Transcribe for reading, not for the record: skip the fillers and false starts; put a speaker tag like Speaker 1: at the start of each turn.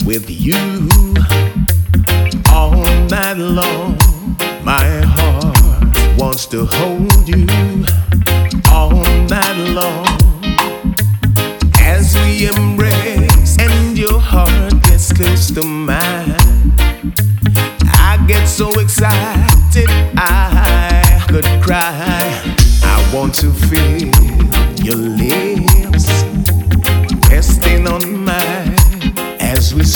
Speaker 1: with you all night long. My heart wants to hold you all night long as we embrace and your heart gets close to mine. I get so excited I could cry. I want to feel your lips resting on mine as we